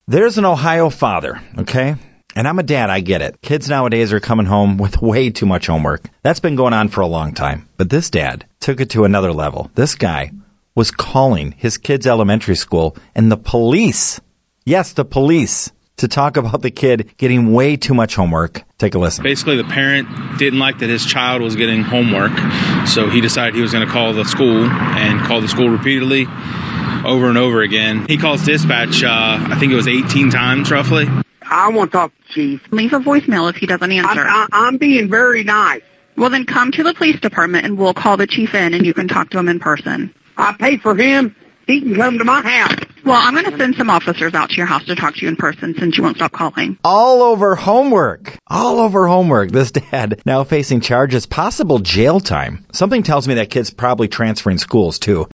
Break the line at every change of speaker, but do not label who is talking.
There's an Ohio father, okay? And I'm a dad, I get it. Kids nowadays are coming home with way too much homework. That's been going on for a long time. But this dad took it to another level. This guy was calling his kid's elementary school and the police, yes, the police, to talk about the kid getting way too much homework. Take a listen.
Basically, the parent didn't like that his child was getting homework, so he decided he was going to call the school and call the school repeatedly over and over again. He calls dispatch, I think it was 18 times roughly.
I want to talk to the chief.
Leave a voicemail if he doesn't answer.
I'm being very nice.
Well, then come to the police department and we'll call the chief in and you can talk to him in person.
I pay for him. He can come to my house.
Well, I'm going to send some officers out to your house to talk to you in person since you won't stop calling.
All over homework. All over homework. This dad now facing charges, possible jail time. Something tells me that kid's probably transferring schools, too.